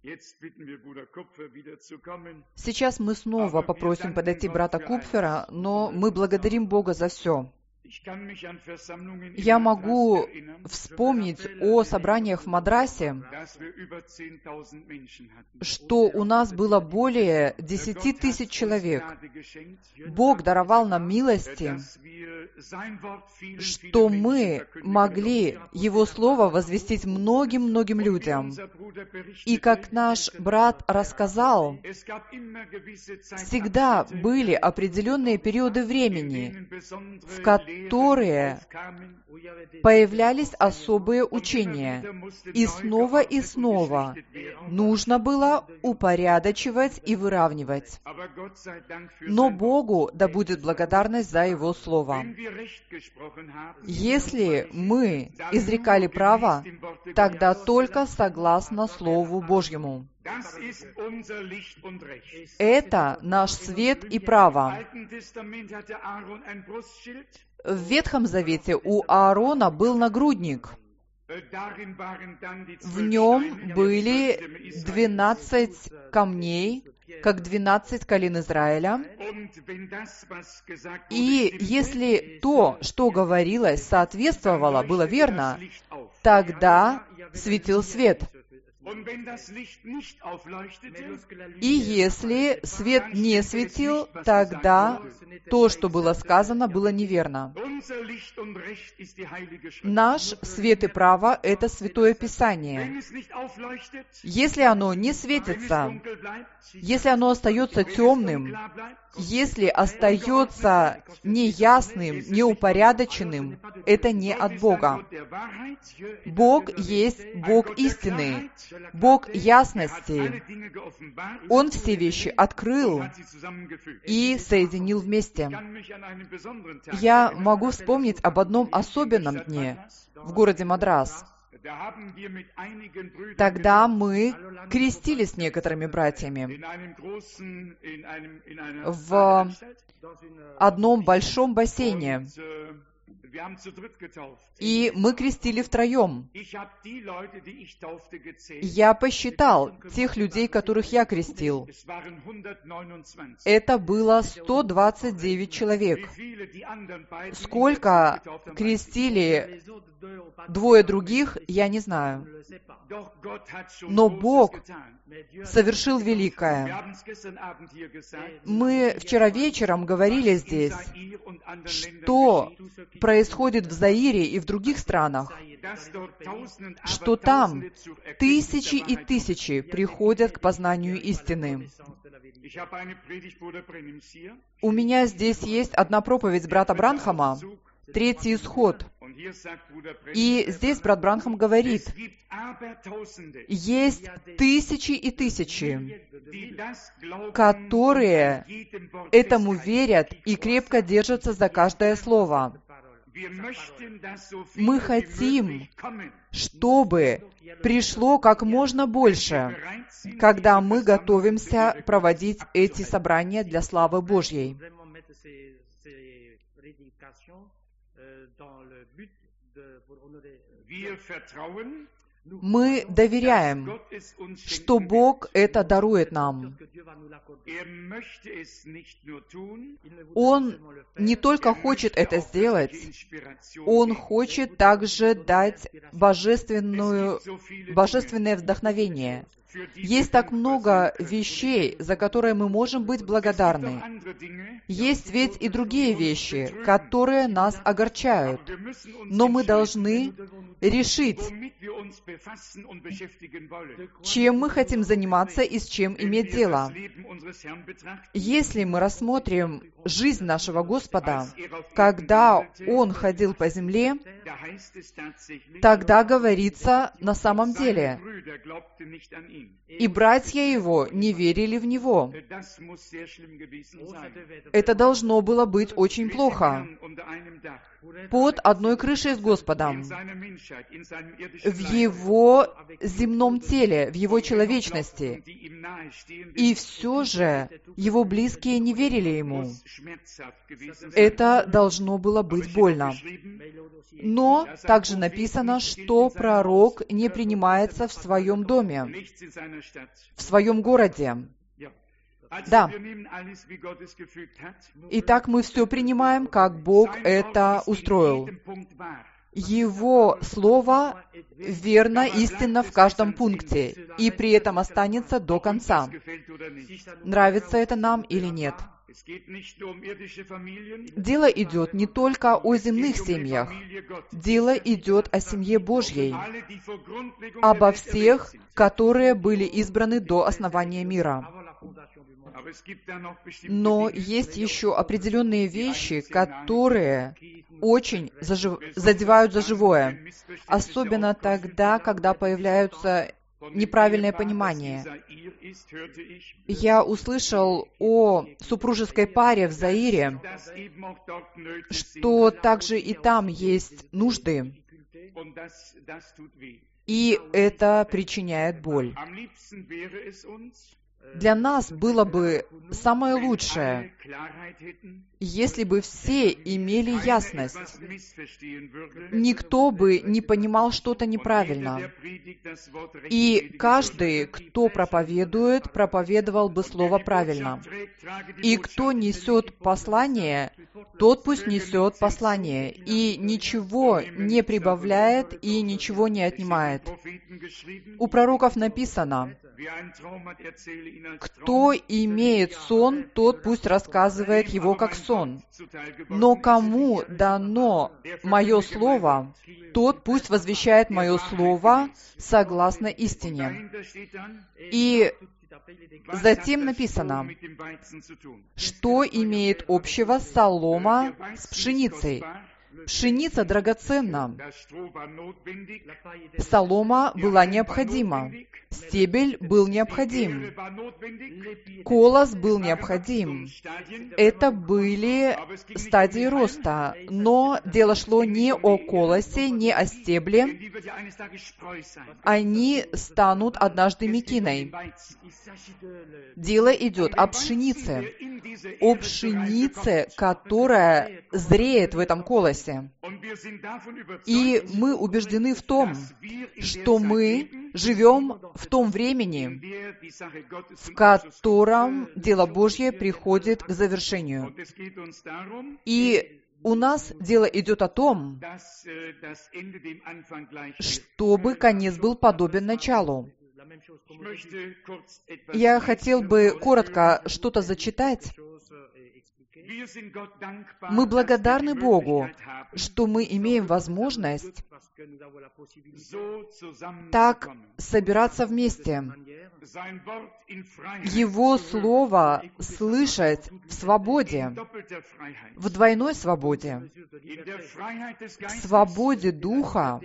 Сейчас мы снова попросим подойти брата Купфера, но мы благодарим Бога за все. Я могу вспомнить о собраниях в Мадрасе, что у нас было более 10 тысяч человек. Бог даровал нам милости, что мы могли Его Слово возвестить многим-многим людям. И как наш брат рассказал, всегда были определенные периоды времени, в которые появлялись особые учения. И снова нужно было упорядочивать и выравнивать. Но Богу да будет благодарность за Его Слово. Если мы изрекали право, тогда только согласно Слову Божьему. Это наш свет и право. В Ветхом Завете у Аарона был нагрудник. В нем были 12 камней, как 12 колен Израиля. И если то, что говорилось, соответствовало, было верно, тогда светил свет. И если свет не светил, тогда то, что было сказано, было неверно. Наш свет и право — это Святое Писание. Если оно не светится, если оно остается темным, если остается неясным, неупорядоченным, это не от Бога. Бог есть Бог истины, Бог ясности. Он все вещи открыл и соединил вместе. Я могу вспомнить об одном особенном дне в городе Мадрас. Тогда мы крестились с некоторыми братьями в одном большом бассейне. И мы крестили втроем. Я посчитал тех людей, которых я крестил. Это было 129 человек. Сколько крестили двое других, я не знаю. Но Бог совершил великое. Мы вчера вечером говорили здесь, что происходит в Заире и в других странах, что там тысячи и тысячи приходят к познанию истины. У меня здесь есть одна проповедь брата Бранхама, Третий исход. И здесь брат Бранхам говорит, есть тысячи и тысячи, которые этому верят и крепко держатся за каждое слово. Мы хотим, чтобы пришло как можно больше, когда мы готовимся проводить эти собрания для славы Божьей. Мы доверяем, что Бог это дарует нам. Он не только хочет это сделать, Он хочет также дать божественное вдохновение. Есть так много вещей, за которые мы можем быть благодарны. Есть ведь и другие вещи, которые нас огорчают. Но мы должны решить, чем мы хотим заниматься и с чем иметь дело. Если мы рассмотрим жизнь нашего Господа, когда Он ходил по земле, тогда говорится на самом деле, и братья Его не верили в Него. Это должно было быть очень плохо. Под одной крышей с Господом, в Его земном теле, в Его человечности, И все же его близкие не верили ему. Это должно было быть больно. Но также написано, что пророк не принимается в своем доме, в своем городе. Да. Итак, мы все принимаем, как Бог это устроил. Его слово верно, истинно в каждом пункте, и при этом останется до конца. Нравится это нам или нет? Дело идет не только о земных семьях. Дело идет о семье Божьей, обо всех, которые были избраны до основания мира. Но есть еще определенные вещи, которые очень задевают за живое, особенно тогда, когда появляются неправильное понимание. Я услышал о супружеской паре в Заире, что также и там есть нужды, и это причиняет боль. Для нас было бы самое лучшее, если бы все имели ясность. Никто бы не понимал что-то неправильно. И каждый, кто проповедует, проповедовал бы слово правильно. И кто несет послание, тот пусть несет послание, и ничего не прибавляет, и ничего не отнимает. У пророков написано: кто имеет сон, тот пусть рассказывает его как сон. Но кому дано мое слово, тот пусть возвещает мое слово согласно истине. И затем написано, что имеет общего солома с пшеницей. Пшеница драгоценна. Солома была необходима. Стебель был необходим. Колос был необходим. Это были стадии роста. Но дело шло не о колосе, не о стебле. Они станут однажды мекиной. Дело идет о пшенице. О пшенице, которая зреет в этом колосе. И мы убеждены в том, что мы живем в том времени, в котором дело Божье приходит к завершению. И у нас дело идет о том, чтобы конец был подобен началу. Я хотел бы коротко что-то зачитать. Мы благодарны Богу, что мы имеем возможность так собираться вместе, Его Слово слышать в свободе, в двойной свободе, в свободе Духа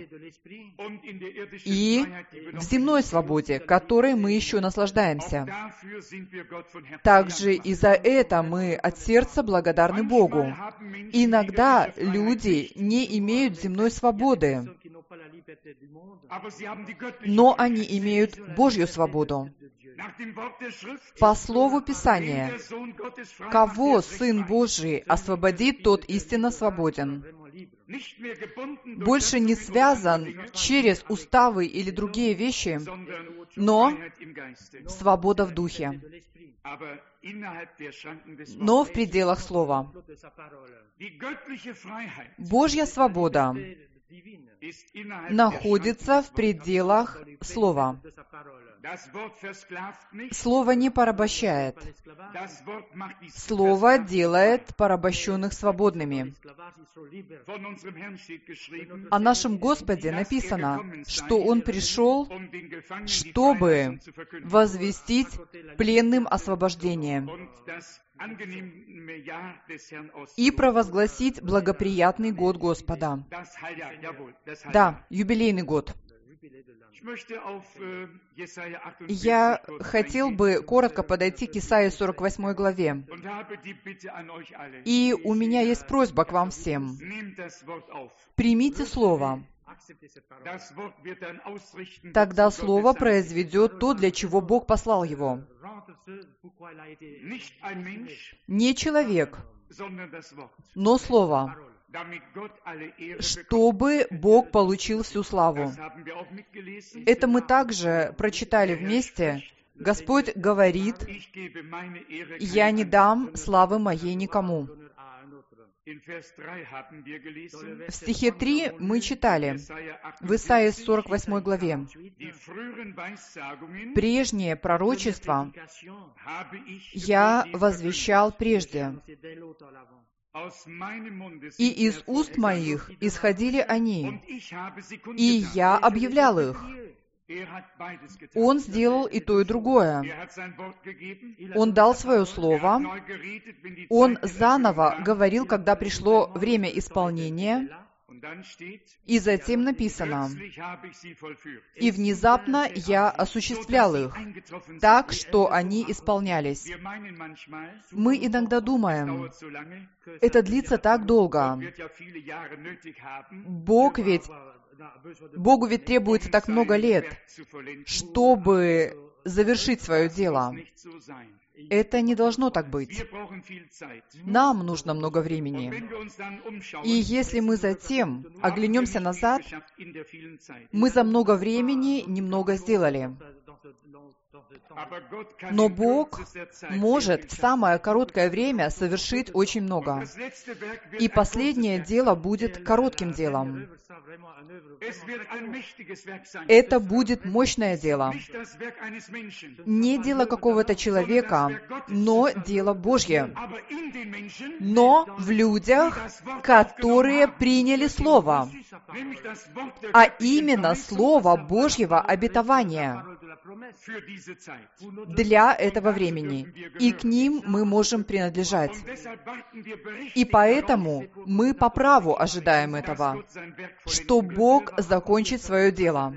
и в земной свободе, которой мы еще наслаждаемся. Также и за это мы от сердца благодарны Богу. Иногда люди не имеют земной свободы, но они имеют Божью свободу. По слову Писания, кого Сын Божий освободит, тот истинно свободен. Больше не связан через уставы или другие вещи, но свобода в духе, но в пределах слова. Божья свобода находится в пределах слова. Слово не порабощает. Слово делает порабощенных свободными. О нашем Господе написано, что Он пришел, чтобы возвестить пленным освобождение и провозгласить благоприятный год Господа. Да, юбилейный год. Я хотел бы коротко подойти к Исаии 48 главе. И у меня есть просьба к вам всем. Примите слово. Тогда Слово произведет то, для чего Бог послал его. Не человек, но Слово, чтобы Бог получил всю славу. Это мы также прочитали вместе. Господь говорит: «Я не дам славы моей никому». В стихе 3 мы читали в Исаии 48 главе: «Прежнее пророчество я возвещал прежде, и из уст моих исходили они, и я объявлял их». Он сделал и то, и другое. Он дал свое слово. Он заново говорил, когда пришло время исполнения. И затем написано: «И внезапно я осуществлял их, так, что они исполнялись». Мы иногда думаем, это длится так долго. Богу ведь требуется так много лет, чтобы завершить свое дело. Это не должно так быть. Нам нужно много времени. И если мы затем оглянемся назад, мы за много времени немного сделали. Но Бог может в самое короткое время совершить очень много. И последнее дело будет коротким делом. Это будет мощное дело. Не дело какого-то человека, но дело Божье. Но в людях, которые приняли Слово, а именно Слово Божьего обетования для этого времени. И к ним мы можем принадлежать. И поэтому мы по праву ожидаем этого, что Бог закончит свое дело.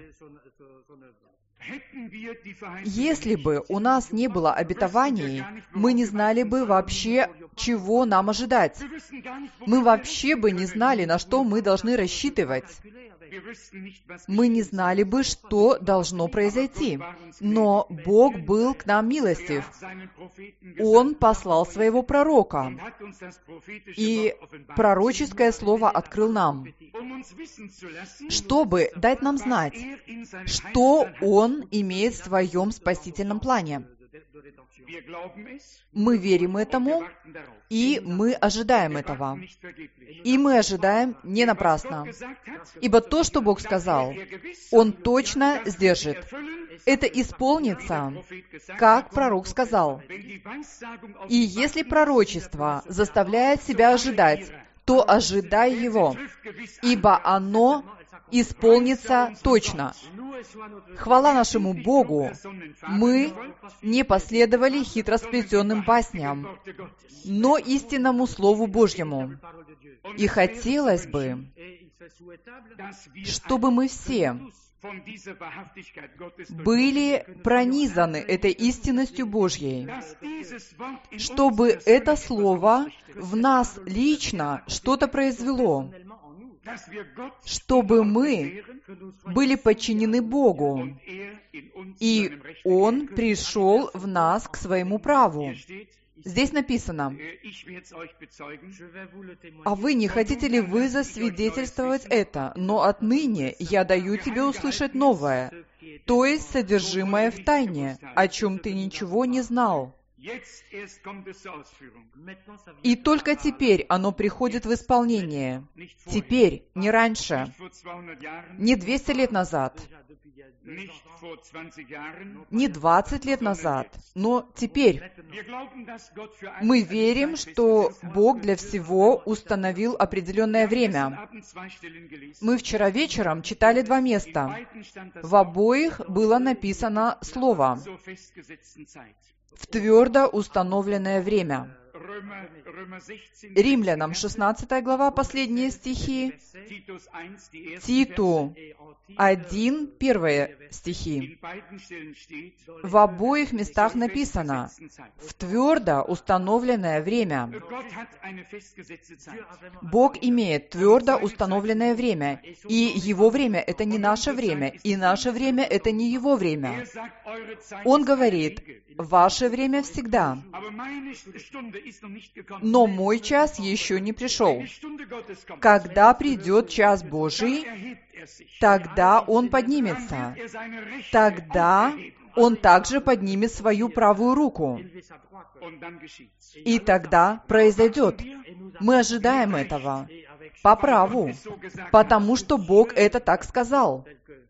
Если бы у нас не было обетований, мы не знали бы вообще, чего нам ожидать. Мы вообще бы не знали, на что мы должны рассчитывать. Мы не знали бы, что должно произойти. Но Бог был к нам милостив. Он послал своего пророка, и пророческое слово открыл нам, чтобы дать нам знать, что Он имеет в своем спасительном плане. Мы верим этому, и мы ожидаем этого. И мы ожидаем не напрасно. Ибо то, что Бог сказал, Он точно сдержит. Это исполнится, как пророк сказал. И если пророчество заставляет себя ожидать, то ожидай его, ибо оно исполнится точно. Хвала нашему Богу! Мы не последовали хитросплетенным басням, но истинному Слову Божьему. И хотелось бы, чтобы мы все были пронизаны этой истинностью Божьей, чтобы это Слово в нас лично что-то произвело, чтобы мы были подчинены Богу, и Он пришел в нас к своему праву. Здесь написано: «А вы не хотите ли вы засвидетельствовать это? Но отныне я даю тебе услышать новое, то есть содержимое в тайне, о чем ты ничего не знал». И только теперь оно приходит в исполнение. Теперь, не раньше, не 200 лет назад, не 20 лет назад, но теперь. Мы верим, что Бог для всего установил определенное время. Мы вчера вечером читали 2 места. В обоих было написано слово «в твердо установленное время». Римлянам 16 глава, последние стихи, Титу 1, первые стихи. В обоих местах написано «в твердо установленное время». Бог имеет твердо установленное время, и Его время — это не наше время, и наше время — это не Его время. Он говорит: «Ваше время всегда, но мой час еще не пришел. Когда придет час Божий, тогда Он поднимется. Тогда Он также поднимет свою правую руку. И тогда произойдет». Мы ожидаем этого по праву, потому что Бог это так сказал.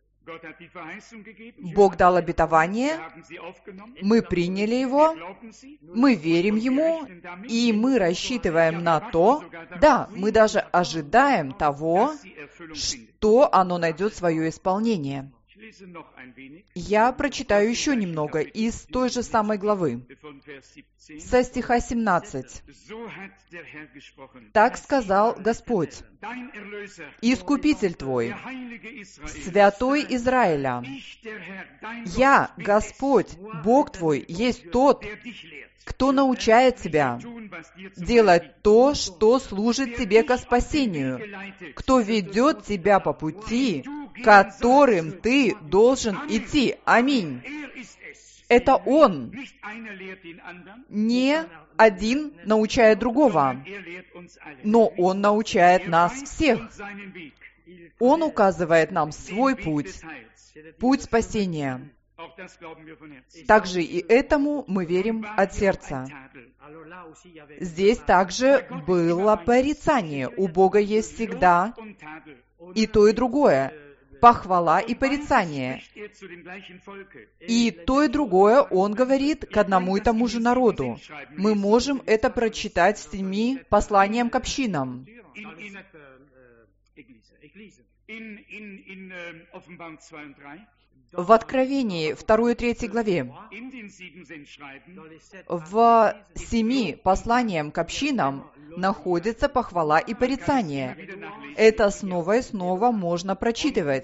Бог дал обетование, мы приняли его, мы верим Ему, и мы рассчитываем на то, да, мы даже ожидаем того, что оно найдет свое исполнение. Я прочитаю еще немного из той же самой главы, со стиха 17. «Так сказал Господь, Искупитель твой, Святой Израиля, я, Господь, Бог твой, есть тот, кто научает тебя делать то, что служит тебе ко спасению, кто ведет тебя по пути, которым ты должен идти». Аминь. Это Он. Не один научает другого, но Он научает нас всех. Он указывает нам свой путь, путь спасения. Также и этому мы верим от сердца. Здесь также было порицание. У Бога есть всегда и то, и другое. Похвала и порицание. И то, и другое Он говорит к одному и тому же народу. Мы можем это прочитать в 7 посланиям к общинам. В Откровении 2 и 3 главе, в 7 посланиям к общинам находится похвала и порицание. Это снова и снова можно прочитывать.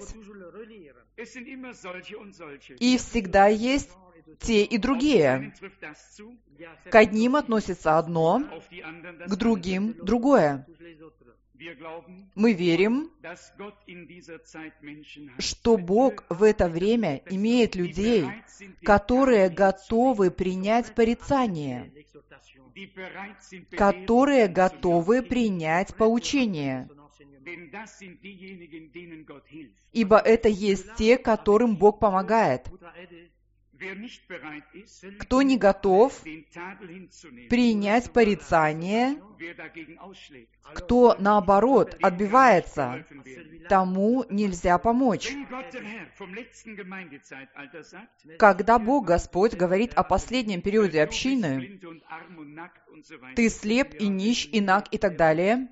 И всегда есть те и другие. К одним относится одно, к другим — другое. Мы верим, что Бог в это время имеет людей, которые готовы принять порицание, которые готовы принять поучение. Ибо это есть те, которым Бог помогает. Кто не готов принять порицание, кто, наоборот, отбивается, тому нельзя помочь. Когда Бог, Господь, говорит о последнем периоде общины, «Ты слеп и нищ, и наг» и так далее,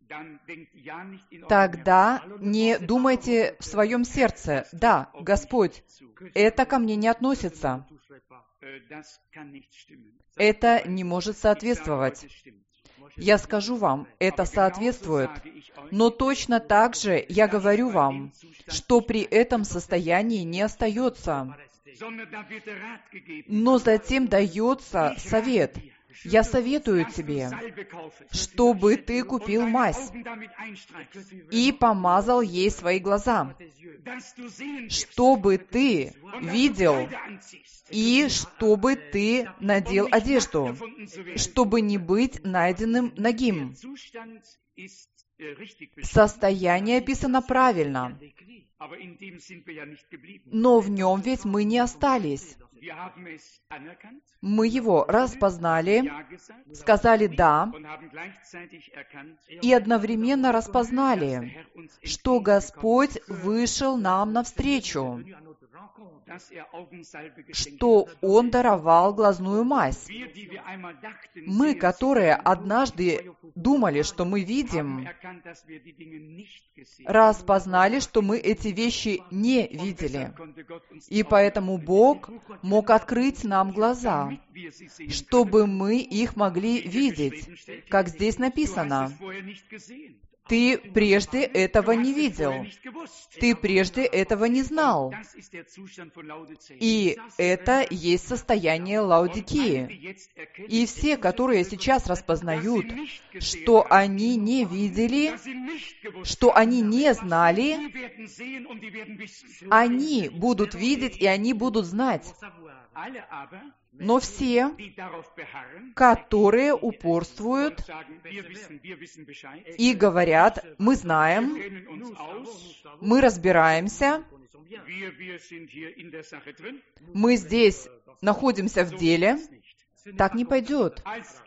тогда не думайте в своем сердце: «Да, Господь, это ко мне не относится». Это не может соответствовать. Я скажу вам, это соответствует. Но точно так же я говорю вам, что при этом состоянии не остается. Но затем дается совет. Я советую тебе, чтобы ты купил мазь и помазал ей свои глаза, чтобы ты видел, и чтобы ты надел одежду, чтобы не быть найденным нагим. Состояние описано правильно, но в нем ведь мы не остались. Мы его распознали, сказали «да», и одновременно распознали, что Господь вышел нам навстречу, что Он даровал глазную мазь. Мы, которые однажды думали, что мы видим видим, распознали, что мы эти вещи не видели. И поэтому Бог мог открыть нам глаза, чтобы мы их могли видеть, как здесь написано. Ты прежде этого не видел. Ты прежде этого не знал. И это есть состояние Лаодикии. И все, которые сейчас распознают, что они не видели, что они не знали, они будут видеть и они будут знать. Но все, которые упорствуют и говорят, мы знаем, мы разбираемся, мы здесь находимся в деле, так не пойдет.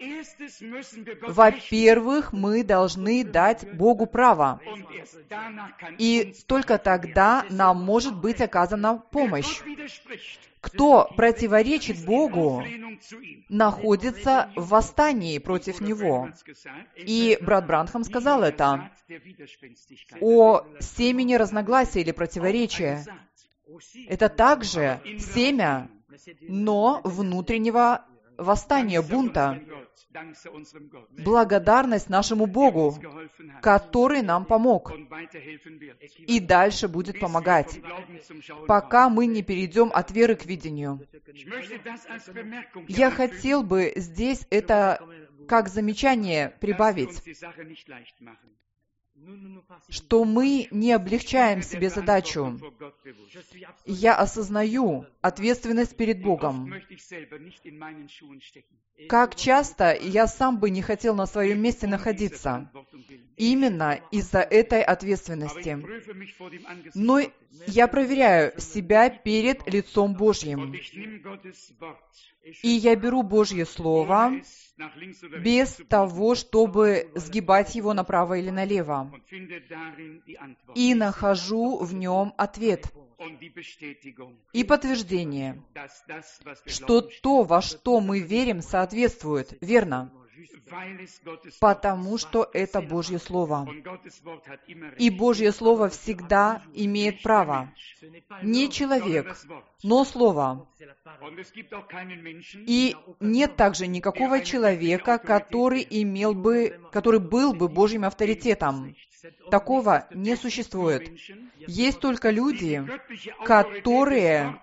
Во-первых, мы должны дать Богу право. И только тогда нам может быть оказана помощь. Кто противоречит Богу, находится в восстании против Него. И брат Бранхам сказал это о семени разногласия или противоречия. Это также семя, но внутреннего восстания, бунта. Благодарность нашему Богу, который нам помог и дальше будет помогать, пока мы не перейдем от веры к видению. Я хотел бы здесь это как замечание прибавить, что мы не облегчаем себе задачу. Я осознаю ответственность перед Богом. Как часто я сам бы не хотел на своем месте находиться, именно из-за этой ответственности. Но я проверяю себя перед лицом Божьим. И я беру Божье Слово без того, чтобы сгибать его направо или налево. И нахожу в нем ответ и подтверждение, что то, во что мы верим, соответствует, верно, потому что это Божье Слово. И Божье Слово всегда имеет право. Не человек, но Слово. И нет также никакого человека, который был бы Божьим авторитетом. Такого не существует. Есть только люди, которые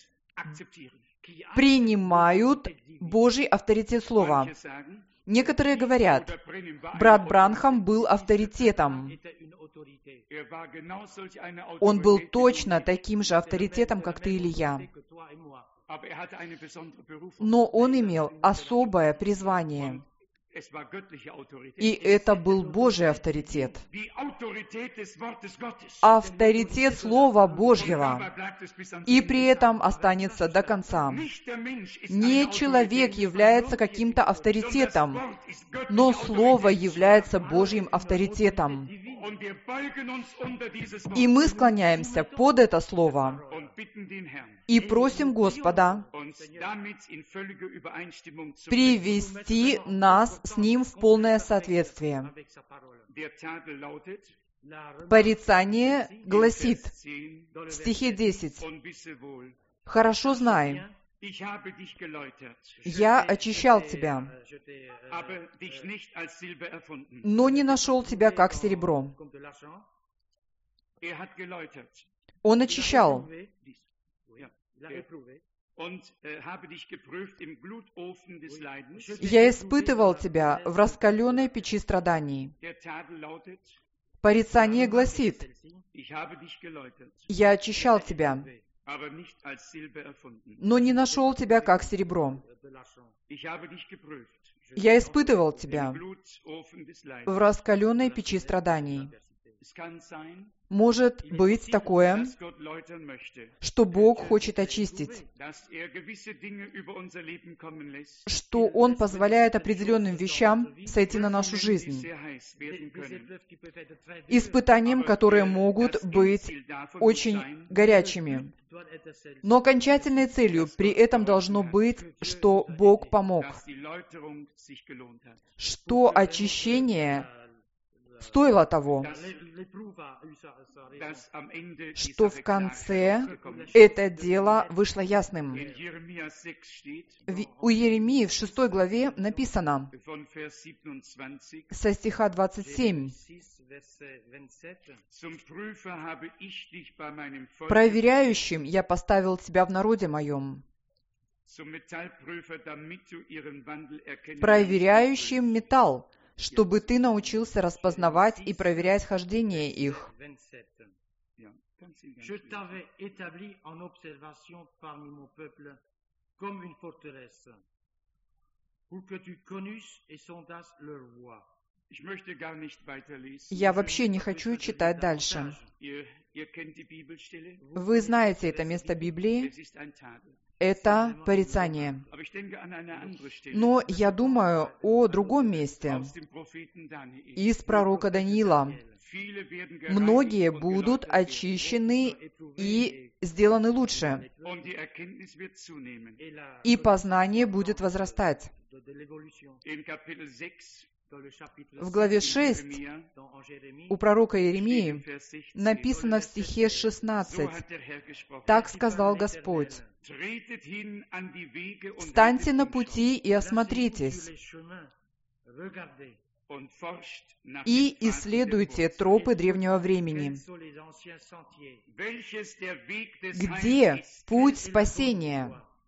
принимают Божий авторитет Слова. Некоторые говорят, брат Бранхам был авторитетом. Он был точно таким же авторитетом, как ты или я. Но он имел особое призвание. И это был Божий авторитет. Авторитет Слова Божьего. И при этом останется до конца. Не человек является каким-то авторитетом, но Слово является Божьим авторитетом. И мы склоняемся под это Слово и просим Господа привести нас с Ним в полное соответствие. Порицание гласит в стихе 10: «Хорошо знай, я очищал тебя, но не нашел тебя, как серебро». Он очищал. «Я испытывал тебя в раскаленной печи страданий». Порицание гласит: «Я очищал тебя, но не нашел тебя, как серебро. Я испытывал тебя в раскаленной печи страданий». Может быть такое, что Бог хочет очистить, что Он позволяет определенным вещам сойти на нашу жизнь, испытаниям, которые могут быть очень горячими. Но окончательной целью при этом должно быть, что Бог помог, что очищение стоило того, что в конце это дело вышло ясным. У Иеремии в 6 главе написано, со стиха 27, «Проверяющим я поставил тебя в народе моем, проверяющим металл, чтобы ты научился распознавать и проверять хождение их». Je t'avais établi en observation parmi mon peuple comme une forteresse, pour que tu connusses et sondasses leur voie. Я вообще не хочу читать дальше. Вы знаете это место Библии. Это порицание. Но я думаю о другом месте из пророка Даниила. Многие будут очищены и сделаны лучше, и познание будет возрастать. В главе 6 у пророка Иеремии написано в стихе 16: «Так сказал Господь: встаньте на пути и осмотритесь, и исследуйте тропы древнего времени, где путь спасения,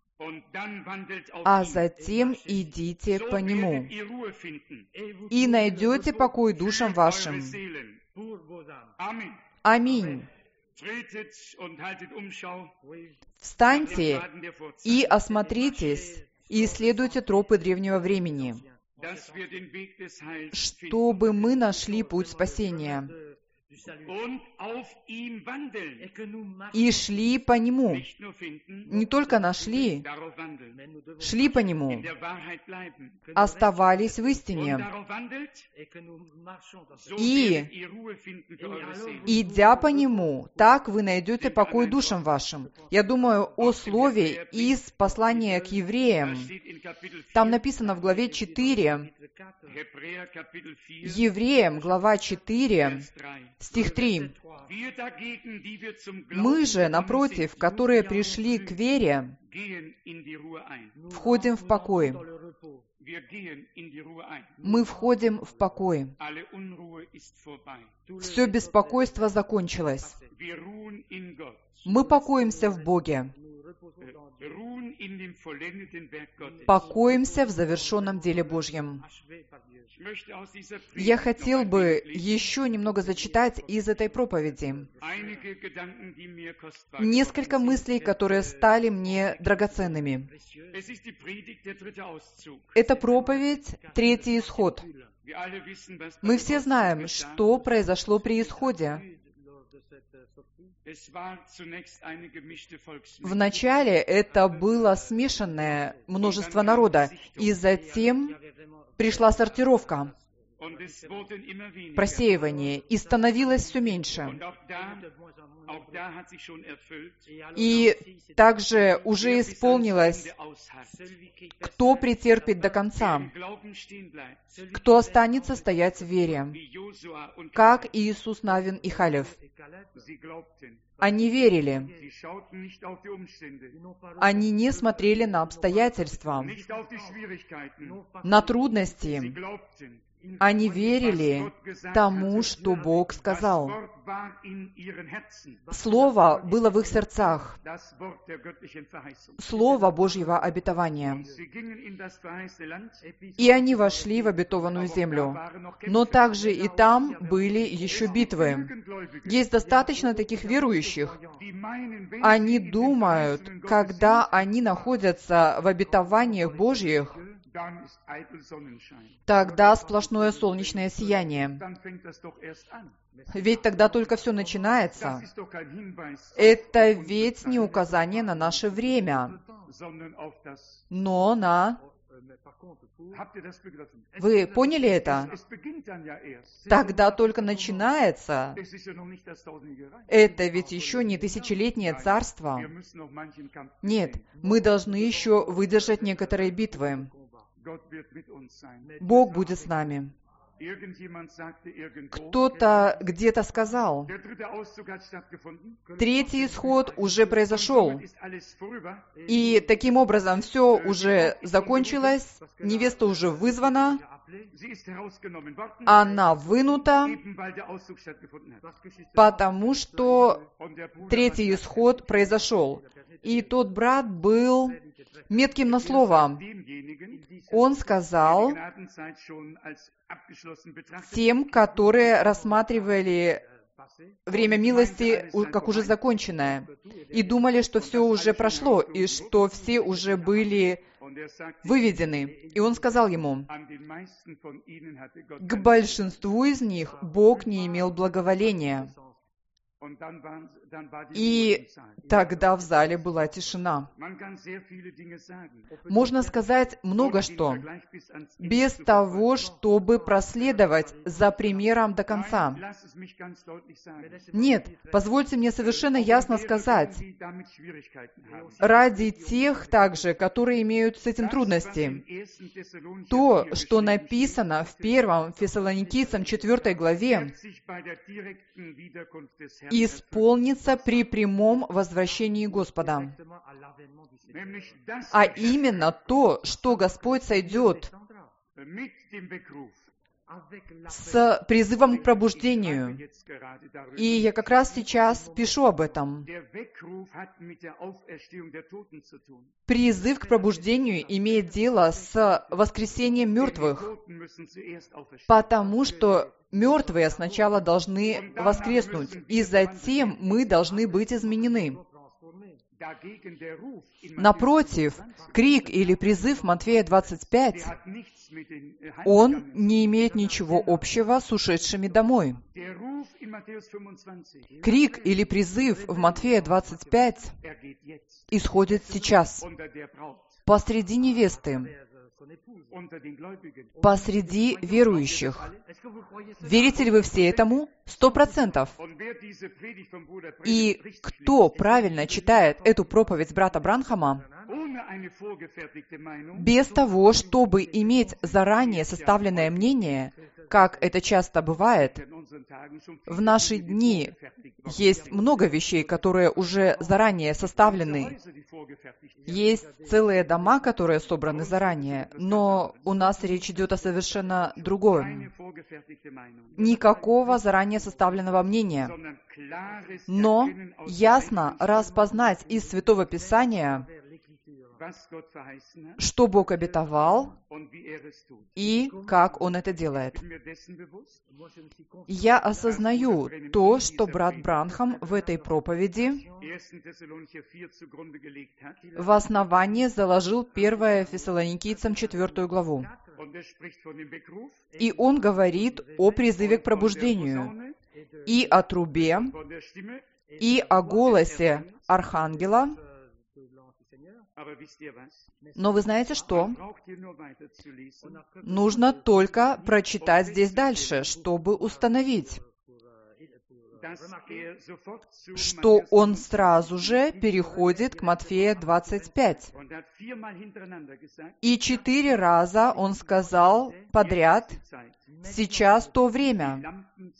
а затем идите по нему, и найдете покой душам вашим». Аминь. Встаньте и осмотритесь, и исследуйте тропы древнего времени, чтобы мы нашли путь спасения и шли по нему. Не только нашли, шли по нему, оставались в истине. И, идя по нему, так вы найдете покой душам вашим. Я думаю о слове из послания к евреям. Там написано в главе 4, Евреям, глава 4, стих 3. «Мы же, напротив, которые пришли к вере, входим в покой». Мы входим в покой. Все беспокойство закончилось. Мы покоимся в Боге. Покоимся в завершенном деле Божьем. Я хотел бы еще немного зачитать из этой проповеди. Несколько мыслей, которые стали мне драгоценными. Это проповедь «Третий исход». Мы все знаем, что произошло при исходе. Вначале это было смешанное множество народа, и затем пришла сортировка, просеивание, и становилось все меньше. И также уже исполнилось, кто претерпит до конца, кто останется стоять в вере, как Иисус, Навин и Халев. Они верили. Они не смотрели на обстоятельства, на трудности. Они верили тому, что Бог сказал. Слово было в их сердцах. Слово Божьего обетования. И они вошли в обетованную землю. Но также и там были еще битвы. Есть достаточно таких верующих. Они думают, когда они находятся в обетованиях Божьих, тогда сплошное солнечное сияние. Ведь тогда только все начинается. Это ведь не указание на наше время, но на... Вы поняли это? Тогда только начинается. Это ведь еще не тысячелетнее царство. Нет, мы должны еще выдержать некоторые битвы. Бог будет с нами. Кто-то где-то сказал, третий исход уже произошел, и таким образом все уже закончилось, невеста уже вызвана, она вынута, потому что третий исход произошел. И тот брат был метким на слово. Он сказал тем, которые рассматривали время милости как уже законченное, и думали, что все уже прошло, и что все уже были выведены. И он сказал ему, к большинству из них Бог не имел благоволения. И тогда в зале была тишина. Можно сказать много что, без того, чтобы проследовать за примером до конца. Нет, позвольте мне совершенно ясно сказать, ради тех также, которые имеют с этим трудности. То, что написано в 1 Фессалоникийцам 4 главе, исполнится при прямом возвращении Господа. А именно то, что Господь сойдет с призывом к пробуждению. И я как раз сейчас пишу об этом. Призыв к пробуждению имеет дело с воскресением мертвых, потому что мертвые сначала должны воскреснуть, и затем мы должны быть изменены. Напротив, крик или призыв Матфея 25, он не имеет ничего общего с ушедшими домой. Крик или призыв в Матфея 25 исходит сейчас, посреди невесты, посреди верующих. Верите ли вы все этому? 100%. И кто правильно читает эту проповедь брата Бранхама, без того, чтобы иметь заранее составленное мнение, как это часто бывает, в наши дни есть много вещей, которые уже заранее составлены. Есть целые дома, которые собраны заранее, но у нас речь идет о совершенно другом. Никакого заранее составленного мнения. Но ясно распознать из Святого Писания, что Бог обетовал и как Он это делает. Я осознаю то, что брат Бранхам в этой проповеди в основании заложил 1 Фессалоникийцам 4 главу. И он говорит о призыве к пробуждению, и о трубе, и о голосе архангела. Но вы знаете что? Нужно только прочитать здесь дальше, чтобы установить, что он сразу же переходит к Матфея 25. И 4 раза он сказал подряд, сейчас то время,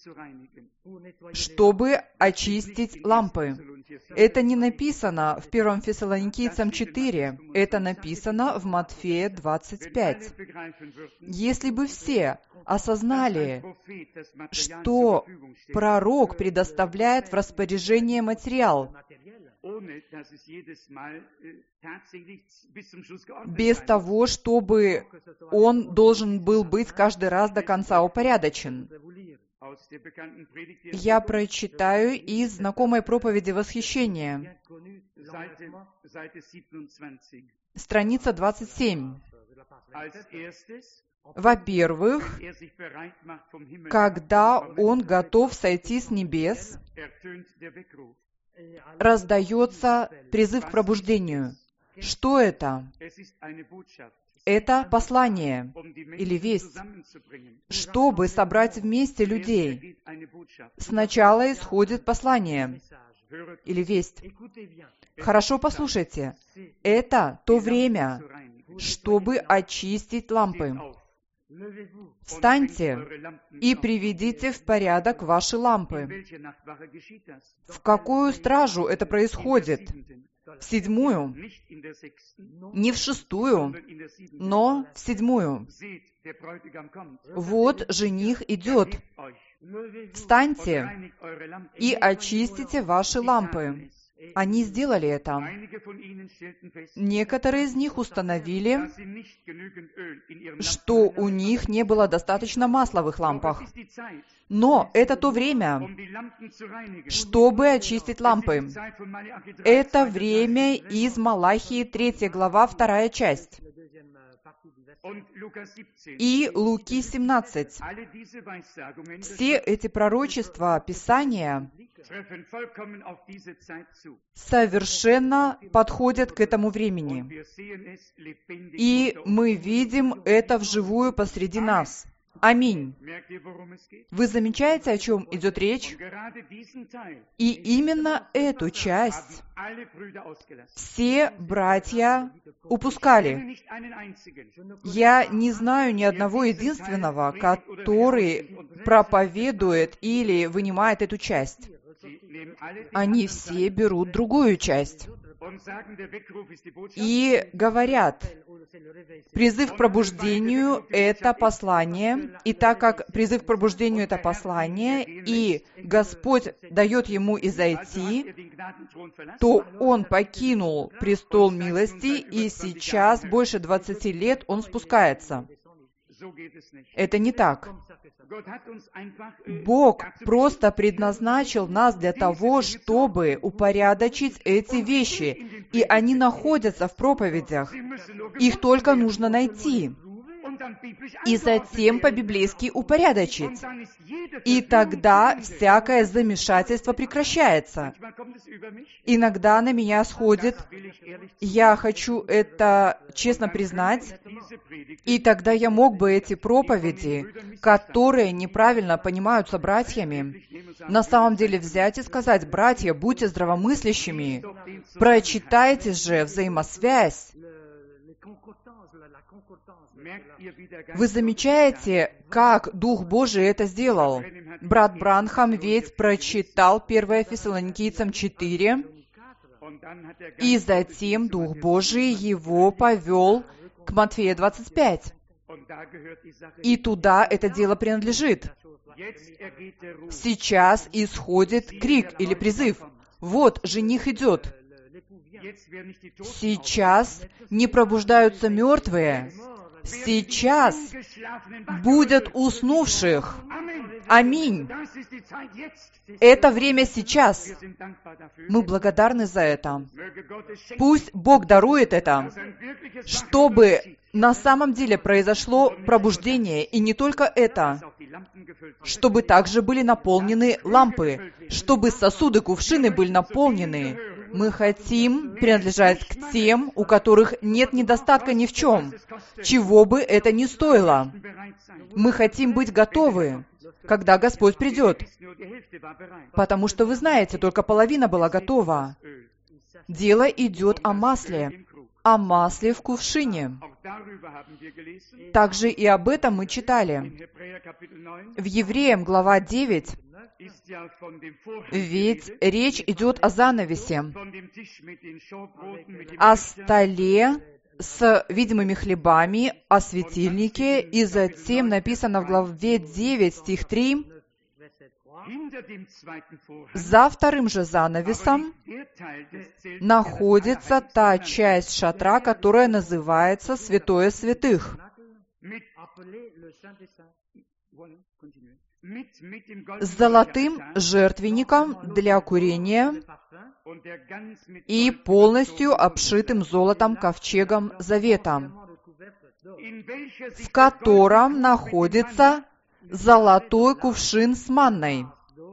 чтобы очистить лампы. Это не написано в 1 Фессалоникийцам 4, это написано в Матфея 25. Если бы все осознали, что пророк предоставляет в распоряжение материал, без того, чтобы он должен был быть каждый раз до конца упорядочен. Я прочитаю из знакомой проповеди «Восхищение», страница 27. Во-первых, когда он готов сойти с небес, раздается призыв к пробуждению. Что это? Это послание или весть, чтобы собрать вместе людей. Сначала исходит послание или весть. Хорошо послушайте. Это то время, чтобы очистить лампы. Встаньте и приведите в порядок ваши лампы. В какую стражу это происходит? В 7-ю? Не в 6-ю, но в 7-ю. Вот жених идет. Встаньте и очистите ваши лампы. Они сделали это. Некоторые из них установили, что у них не было достаточно масла в их лампах. Но это то время, чтобы очистить лампы. Это время из Малахии 3 глава, 2 часть. И Луки 17. Все эти пророчества Писания совершенно подходят к этому времени. И мы видим это вживую посреди нас. Аминь. Вы замечаете, о чем идет речь? И именно эту часть все братья упускали. Я не знаю ни одного единственного, который проповедует или вынимает эту часть. Они все берут другую часть и говорят: призыв к пробуждению — это послание, и так как призыв к пробуждению — это послание, и Господь дает ему изойти, то он покинул престол милости, и сейчас больше 20 лет он спускается. Это не так. Бог просто предназначил нас для того, чтобы упорядочить эти вещи, и они находятся в проповедях. Их только нужно найти и затем по-библейски упорядочить. И тогда всякое замешательство прекращается. Иногда на меня сходит, я хочу это честно признать, и тогда я мог бы эти проповеди, которые неправильно понимаются братьями, на самом деле взять и сказать: братья, будьте здравомыслящими, прочитайте же взаимосвязь. Вы замечаете, как Дух Божий это сделал? Брат Бранхам ведь прочитал 1 Фессалоникийцам 4, и затем Дух Божий его повел к Матфея 25. И туда это дело принадлежит. Сейчас исходит крик или призыв: вот, жених идет. Сейчас не пробуждаются мертвые. Сейчас будут уснувших. Аминь. Это время сейчас. Мы благодарны за это. Пусть Бог дарует это, чтобы на самом деле произошло пробуждение, и не только это, чтобы также были наполнены лампы, чтобы сосуды, кувшины были наполнены. Мы хотим принадлежать к тем, у которых нет недостатка ни в чем, чего бы это ни стоило. Мы хотим быть готовы, когда Господь придет. Потому что, вы знаете, только половина была готова. Дело идет о масле в кувшине. Также и об этом мы читали. В Евреям, глава 9, ведь речь идет о занавесе, о столе с видимыми хлебами, о светильнике, и затем написано в главе 9, стих 3, за вторым же занавесом находится та часть шатра, которая называется Святое Святых, с золотым жертвенником для курения и полностью обшитым золотом ковчегом завета, в котором находится золотой кувшин с манной,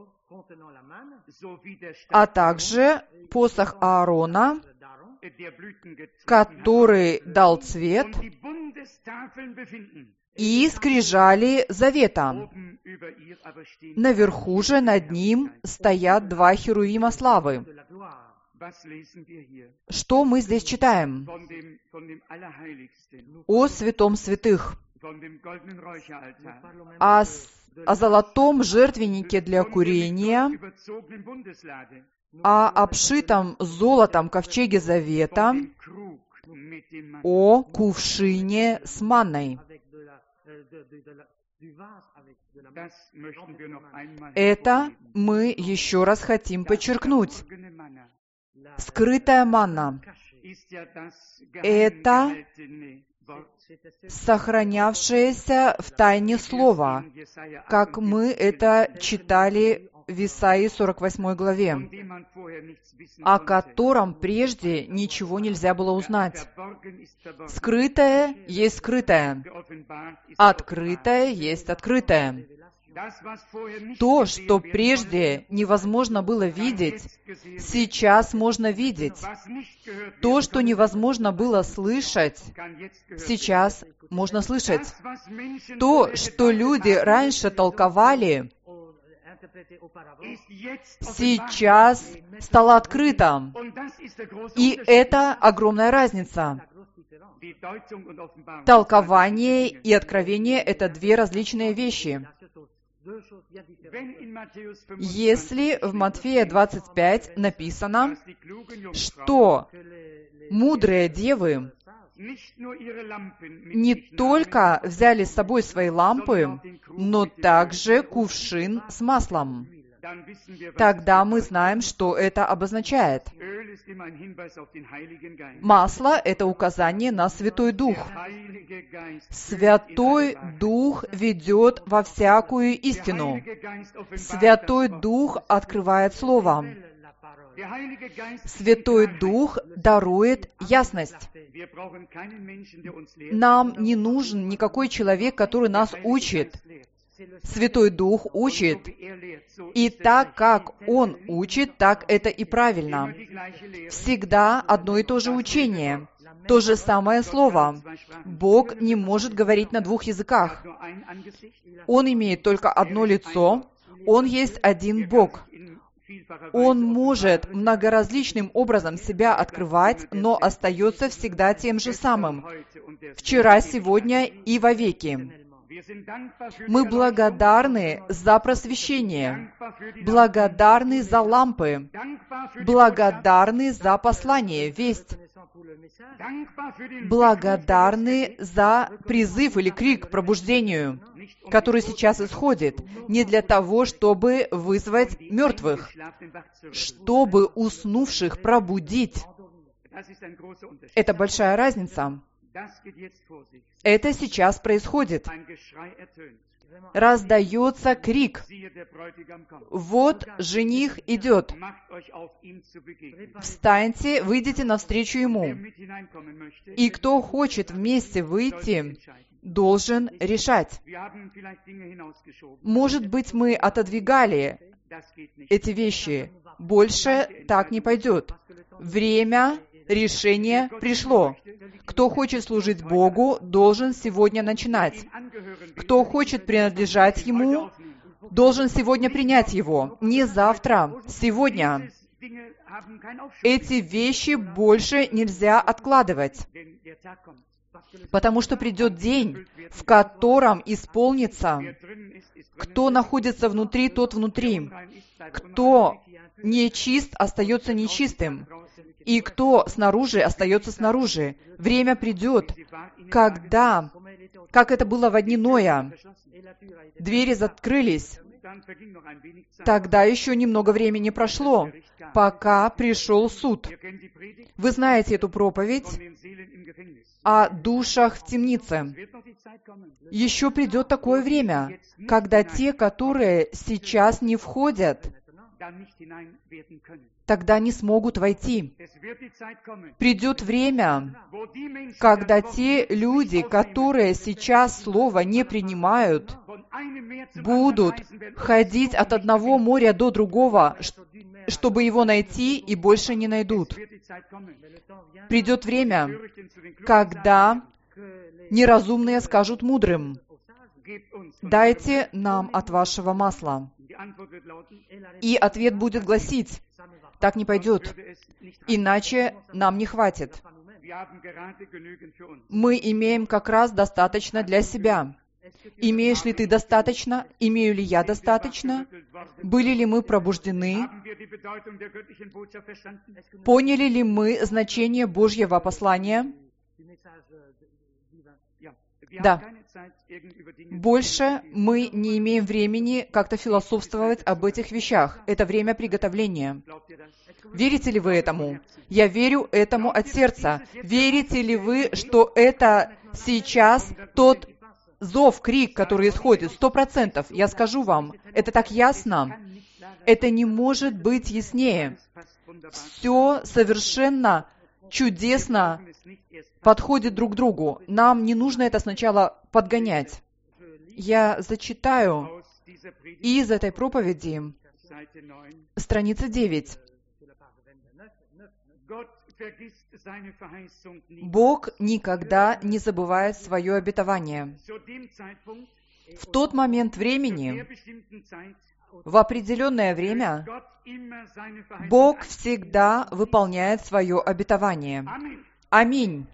а также посох Аарона, который дал цвет, и скрижали завета. Наверху же над ним стоят 2 херувима славы. Что мы здесь читаем? О святом святых. о золотом жертвеннике для курения, о обшитом золотом ковчеге завета, о кувшине с манной. Это мы еще раз хотим подчеркнуть. Скрытая манна — это сохранявшееся в тайне слово, как мы это читали в Исаии 48 главе, о котором прежде ничего нельзя было узнать. Скрытое есть скрытое, открытое есть открытое. То, что прежде невозможно было видеть, сейчас можно видеть. То, что невозможно было слышать, сейчас можно слышать. То, что люди раньше толковали, сейчас стало открыто. И это огромная разница. Толкование и откровение — это две различные вещи. Если в Матфея 25 написано, что мудрые девы не только взяли с собой свои лампы, но также кувшин с маслом, тогда мы знаем, что это обозначает. Масло — это указание на Святой Дух. Святой Дух ведет во всякую истину. Святой Дух открывает Слово. Святой Дух дарует ясность. Нам не нужен никакой человек, который нас учит. Святой Дух учит, и так как Он учит, так это и правильно. Всегда одно и то же учение, то же самое слово. Бог не может говорить на двух языках. Он имеет только одно лицо, Он есть один Бог. Он может многоразличным образом себя открывать, но остается всегда тем же самым. Вчера, сегодня и вовеки. Мы благодарны за просвещение, благодарны за лампы, благодарны за послание, весть, благодарны за призыв или крик к пробуждению, который сейчас исходит, не для того, чтобы вызвать мертвых, чтобы уснувших пробудить. Это большая разница. Это сейчас происходит. Раздается крик. Вот жених идет. Встаньте, выйдите навстречу ему. И кто хочет вместе выйти, должен решать. Может быть, мы отодвигали эти вещи. Больше так не пойдет. Время решение пришло. Кто хочет служить Богу, должен сегодня начинать. Кто хочет принадлежать Ему, должен сегодня принять Его. Не завтра, сегодня. Эти вещи больше нельзя откладывать. Потому что придет день, в котором исполнится. Кто находится внутри, тот внутри. Кто нечист, остается нечистым. И кто снаружи, остается снаружи. Время придет, когда, как это было во дни Ноя, двери закрылись. Тогда еще немного времени прошло, пока пришел суд. Вы знаете эту проповедь о душах в темнице. Еще придет такое время, когда те, которые сейчас не входят, тогда не смогут войти. Придет время, когда те люди, которые сейчас Слово не принимают, будут ходить от одного моря до другого, чтобы его найти, и больше не найдут. Придет время, когда неразумные скажут мудрым: «Дайте нам от вашего масла». И ответ будет гласить: так не пойдет, иначе нам не хватит. Мы имеем как раз достаточно для себя. Имеешь ли ты достаточно? Имею ли я достаточно? Были ли мы пробуждены? Поняли ли мы значение Божьего послания? Да. Больше мы не имеем времени как-то философствовать об этих вещах. Это время приготовления. Верите ли вы этому? Я верю этому от сердца. Верите ли вы, что это сейчас тот зов, крик, который исходит? 100%. Я скажу вам, это так ясно. Это не может быть яснее. Все совершенно чудесно подходит друг к другу. Нам не нужно это сначала подгонять. Я зачитаю из этой проповеди, страница 9. Бог никогда не забывает свое обетование. В тот момент времени, в определенное время, Бог всегда выполняет свое обетование. Аминь.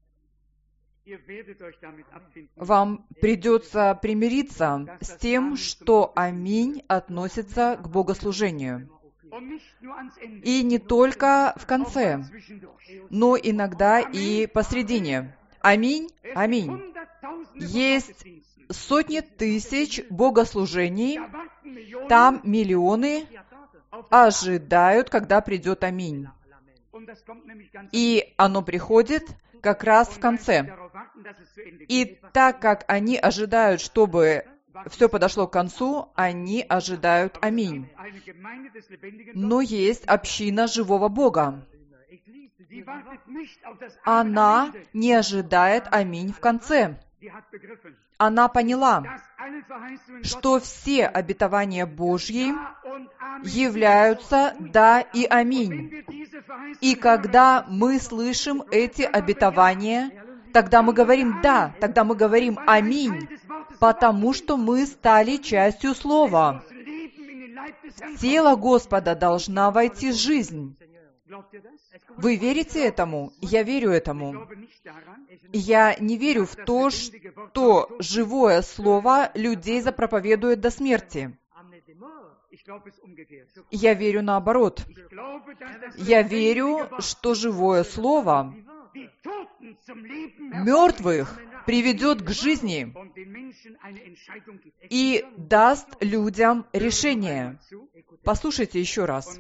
Вам придется примириться с тем, что аминь относится к богослужению. И не только в конце, но иногда и посредине. Аминь, аминь. Есть сотни тысяч богослужений, там миллионы ожидают, когда придет аминь. И оно приходит как раз в конце. И так как они ожидают, чтобы все подошло к концу, они ожидают аминь. Но есть община живого Бога. Она не ожидает аминь в конце. Она поняла, что все обетования Божьи являются «да» и «аминь». И когда мы слышим эти обетования, тогда мы говорим «да», тогда мы говорим «аминь», потому что мы стали частью Слова. В тело Господа должна войти жизнь. Вы верите этому? Я верю этому. Я не верю в то, что живое слово людей запроповедует до смерти. Я верю наоборот. Я верю, что живое слово мертвых приведет к жизни и даст людям решение. Послушайте еще раз.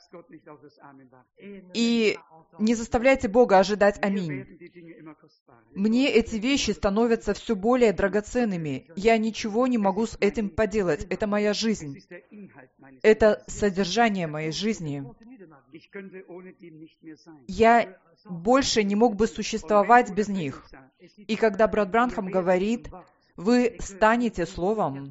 И не заставляйте Бога ожидать аминь. Мне эти вещи становятся все более драгоценными. Я ничего не могу с этим поделать. Это моя жизнь. Это содержание моей жизни. Я больше не мог бы существовать без них. И когда брат Бранхам говорит, вы станете Словом,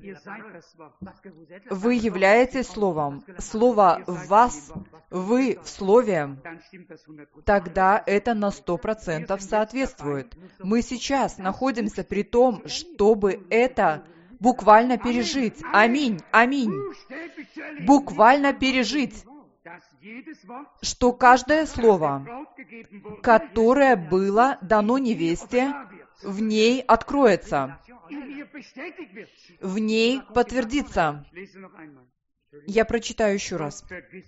вы являетесь Словом, Слово в вас, вы в Слове, тогда это на 100% соответствует. Мы сейчас находимся при том, чтобы это буквально пережить. Аминь, аминь. Буквально пережить, что каждое слово, которое было дано невесте, в ней откроется, в ней подтвердится. Я прочитаю еще раз.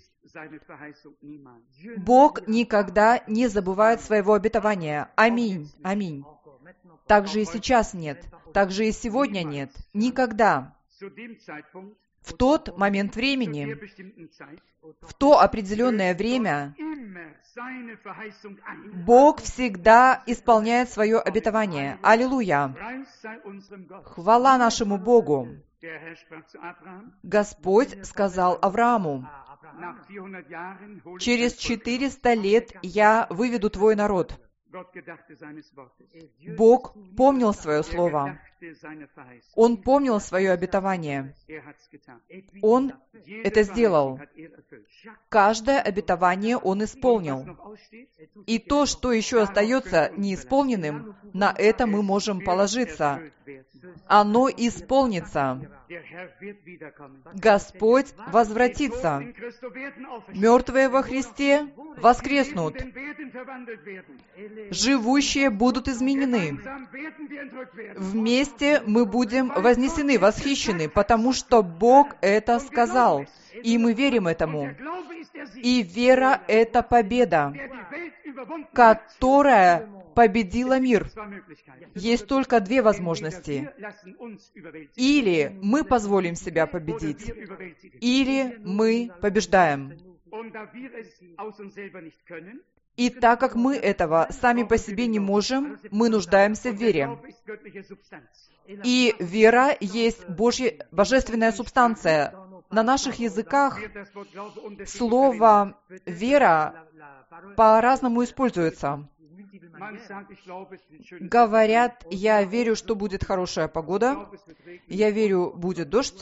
Бог никогда не забывает своего обетования. Аминь, аминь. Так же и сейчас нет, так же и сегодня нет. Никогда. В тот момент времени, в то определенное время, Бог всегда исполняет свое обетование. Аллилуйя! Хвала нашему Богу! Господь сказал Аврааму: «Через 400 лет я выведу твой народ». Бог помнил свое слово. Он помнил свое обетование. Он это сделал. Каждое обетование Он исполнил. И то, что еще остается неисполненным, на это мы можем положиться. Оно исполнится. Господь возвратится. Мертвые во Христе воскреснут. Живущие будут изменены. Вместе мы будем вознесены, восхищены, потому что Бог это сказал, и мы верим этому. И вера — это победа, которая победила мир. Есть только две возможности. Или мы позволим себя победить, или мы побеждаем. И так как мы этого сами по себе не можем, мы нуждаемся в вере. И вера есть божественная субстанция. На наших языках слово «вера» по-разному используется. Говорят, я верю, что будет хорошая погода, я верю, будет дождь.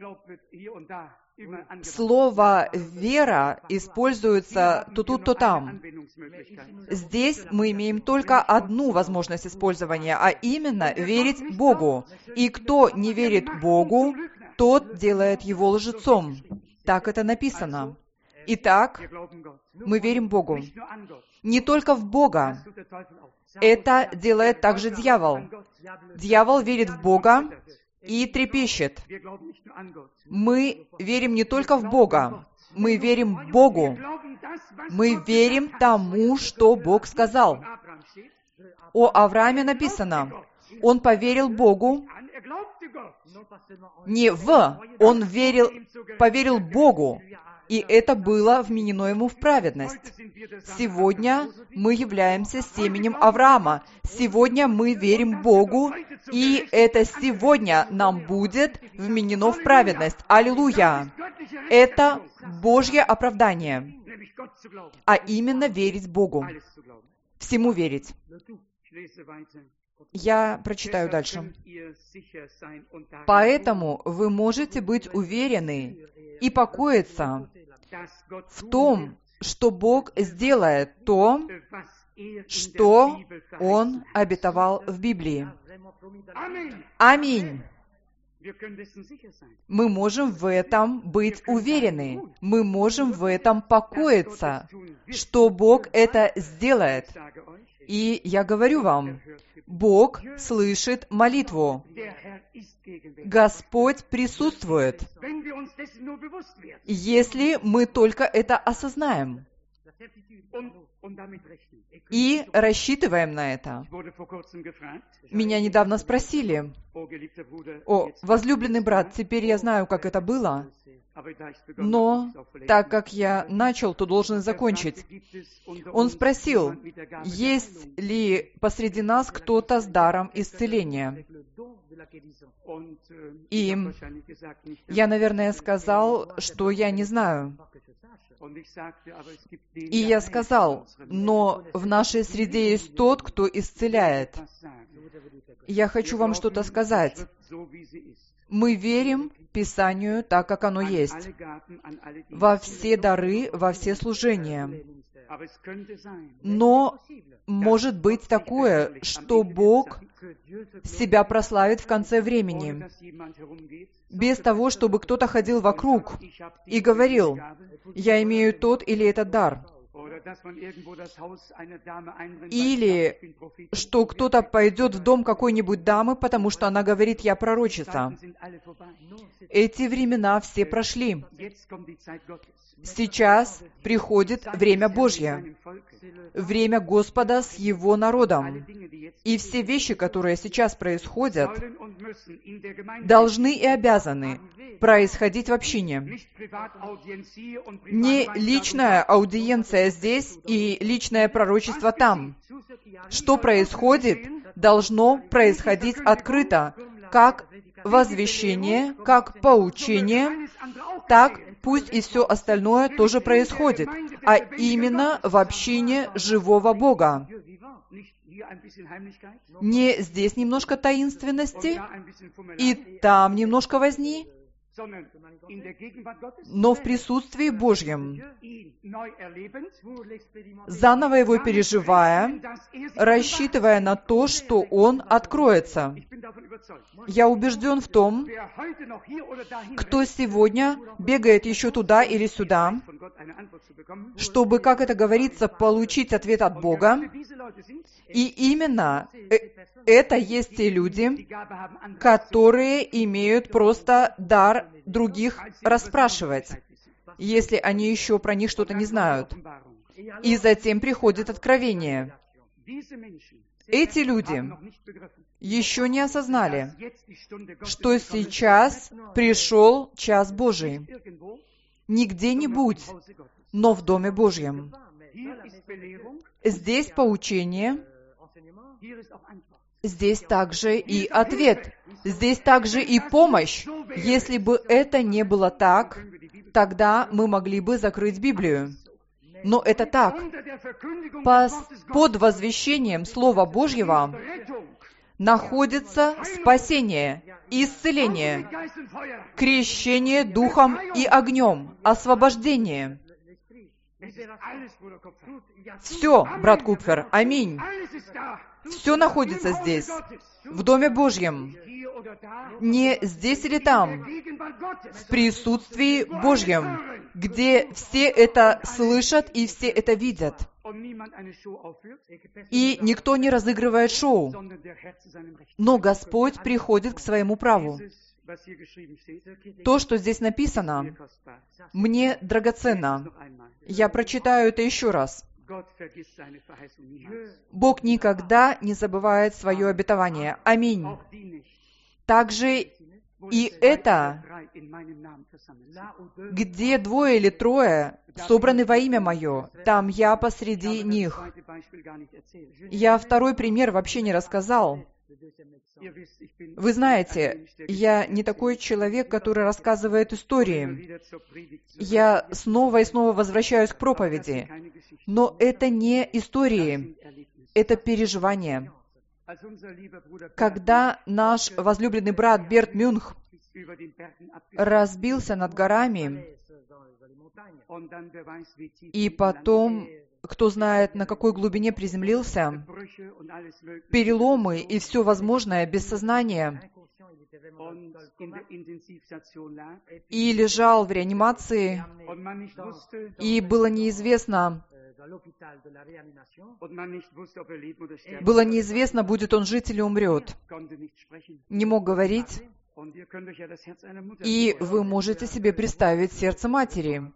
Слово «вера» используется то тут, то там. Здесь мы имеем только одну возможность использования, а именно верить Богу. И кто не верит Богу, тот делает его лжецом. Так это написано. Итак, мы верим Богу. Не только в Бога. Это делает также дьявол. Дьявол верит в Бога и трепещет. Мы верим не только в Бога. Мы верим Богу. Мы верим тому, что Бог сказал. О Аврааме написано: он поверил Богу, он поверил Богу, и это было вменено ему в праведность. Сегодня мы являемся семенем Авраама. Сегодня мы верим Богу, и это сегодня нам будет вменено в праведность. Аллилуйя! Это Божье оправдание, а именно верить Богу. Всему верить. Я прочитаю дальше. Поэтому вы можете быть уверены и покоиться в том, что Бог сделает то, что Он обетовал в Библии. Аминь. Мы можем в этом быть уверены. Мы можем в этом покоиться, что Бог это сделает. И я говорю вам, Бог слышит молитву. Господь присутствует, если мы только это осознаем и рассчитываем на это. Меня недавно спросили: «О, возлюбленный брат, теперь я знаю, как это было, но так как я начал, то должен закончить». Он спросил, есть ли посреди нас кто-то с даром исцеления. И я, наверное, сказал, что я не знаю. И я сказал, но в нашей среде есть тот, кто исцеляет. Я хочу вам что-то сказать. Мы верим Писанию так, как оно есть, во все дары, во все служения. Но может быть такое, что Бог себя прославит в конце времени, без того, чтобы кто-то ходил вокруг и говорил: «Я имею тот или этот дар». Или что кто-то пойдет в дом какой-нибудь дамы, потому что она говорит: «Я пророчица». Эти времена все прошли. Сейчас приходит время Божье, время Господа с Его народом. И все вещи, которые сейчас происходят, должны и обязаны происходить в общине. Не личная аудиенция здесь и личное пророчество там. Что происходит, должно происходить открыто, как возвещение, как поучение, так пусть и все остальное тоже происходит, а именно в общине живого Бога. Не здесь немножко таинственности, и там немножко возни, но в присутствии Божьем, заново его переживая, рассчитывая на то, что он откроется. Я убежден в том, кто сегодня бегает еще туда или сюда, чтобы, как это говорится, получить ответ от Бога. И именно это есть те люди, которые имеют просто дар других расспрашивать, если они еще про них что-то не знают. И затем приходит откровение. Эти люди еще не осознали, что сейчас пришел час Божий. Не где-нибудь, но в Доме Божьем. Здесь поучение, здесь также и ответ, здесь также и помощь. Если бы это не было так, тогда мы могли бы закрыть Библию. Но это так. Под возвещением Слова Божьего находится спасение, исцеление, крещение Духом и огнем, освобождение. Все, брат Купфер, аминь. Все находится здесь, в Доме Божьем. Не здесь или там, в присутствии Божьем, где все это слышат и все это видят. И никто не разыгрывает шоу, но Господь приходит к своему праву. То, что здесь написано, мне драгоценно. Я прочитаю это еще раз. Бог никогда не забывает свое обетование. Аминь. Также и это, где 2 или 3 собраны во имя Мое, там я посреди них. Я 2 пример вообще не рассказал. Вы знаете, я не такой человек, который рассказывает истории. Я снова и снова возвращаюсь к проповеди. Но это не истории, это переживания. Когда наш возлюбленный брат Берт Мюнх разбился над горами, и потом, кто знает, на какой глубине приземлился, переломы и все возможное без сознания, и лежал в реанимации, и было неизвестно, будет он жить или умрет. Не мог говорить. И вы можете себе представить сердце матери.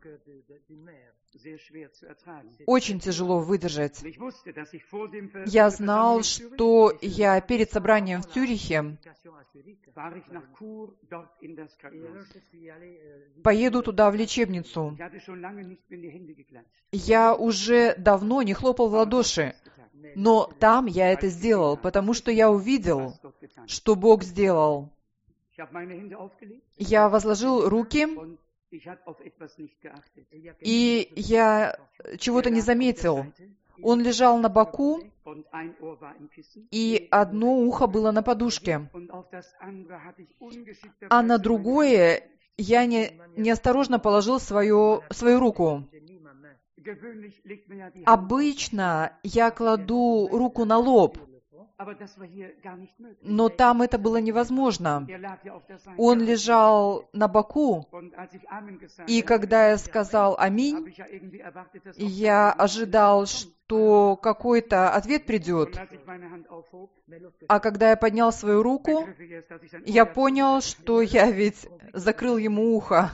Очень тяжело выдержать. Я знал, что я перед собранием в Цюрихе поеду туда, в лечебницу. Я уже давно не хлопал в ладоши, но там я это сделал, потому что я увидел, что Бог сделал. Я возложил руки, и я чего-то не заметил. Он лежал на боку, и одно ухо было на подушке, а на другое я неосторожно положил свою руку. Обычно я кладу руку на лоб, но там это было невозможно. Он лежал на боку, и когда я сказал «Аминь», я ожидал, что какой-то ответ придет. А когда я поднял свою руку, я понял, что я ведь закрыл ему ухо.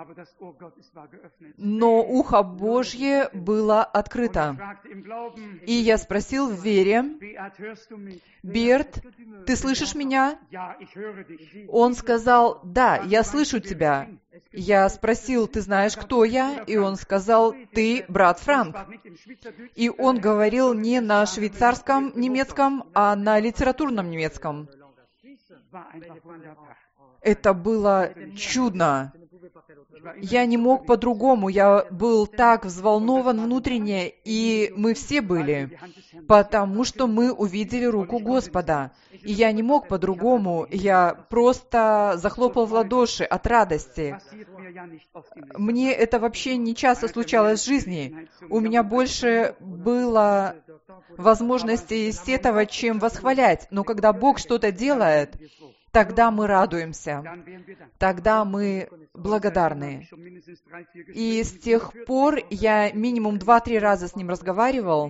Но ухо Божье было открыто. И я спросил в вере: «Берт, ты слышишь меня?» Он сказал: «Да, я слышу тебя». Я спросил: «Ты знаешь, кто я?» И он сказал: «Ты брат Франк». И он говорил не на швейцарском немецком, а на литературном немецком. Это было чудно. Я не мог по-другому, я был так взволнован внутренне, и мы все были, потому что мы увидели руку Господа. И я не мог по-другому, я просто захлопал в ладоши от радости. Мне это вообще не часто случалось в жизни. У меня больше было возможностей сетовать, чем восхвалять. Но когда Бог что-то делает, тогда мы радуемся, тогда мы благодарны. И с тех пор я минимум 2-3 раза с ним разговаривал,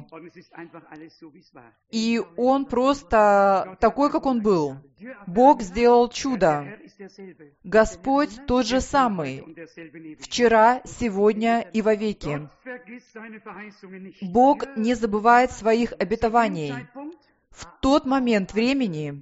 и он просто такой, как он был. Бог сделал чудо. Господь тот же самый, вчера, сегодня и вовеки. Бог не забывает своих обетований. В тот момент времени,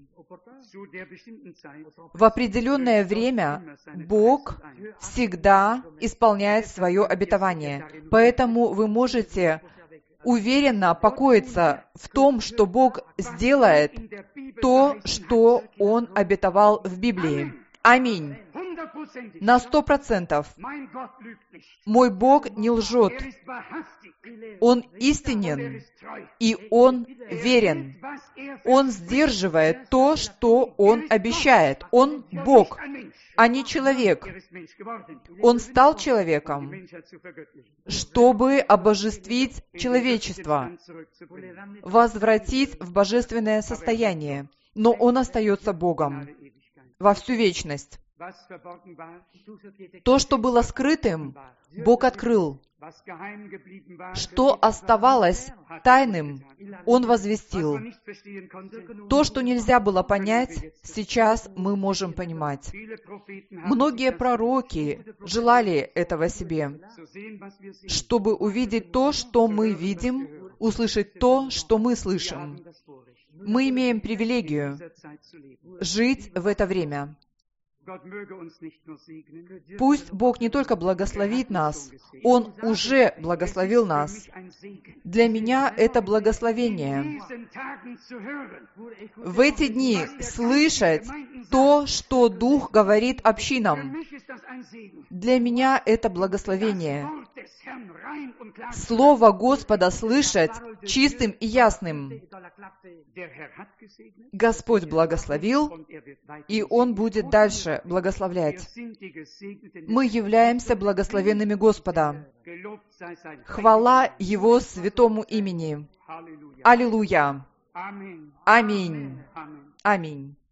в определенное время, Бог всегда исполняет свое обетование. Поэтому вы можете уверенно покоиться в том, что Бог сделает то, что Он обетовал в Библии. Аминь. На 100%. Мой Бог не лжет. Он истинен, и Он верен. Он сдерживает то, что Он обещает. Он Бог, а не человек. Он стал человеком, чтобы обожествить человечество, возвратить в божественное состояние. Но Он остается Богом во всю вечность. То, что было скрытым, Бог открыл. Что оставалось тайным, Он возвестил. То, что нельзя было понять, сейчас мы можем понимать. Многие пророки желали этого себе, чтобы увидеть то, что мы видим, услышать то, что мы слышим. Мы имеем привилегию жить в это время. Пусть Бог не только благословит нас, Он уже благословил нас. Для меня это благословение. В эти дни слышать то, что Дух говорит общинам. Для меня это благословение. Слово Господа слышать чистым и ясным. Господь благословил, и Он будет дальше благословлять. Мы являемся благословенными Господа. Хвала Его святому имени. Аллилуйя. Аминь. Аминь.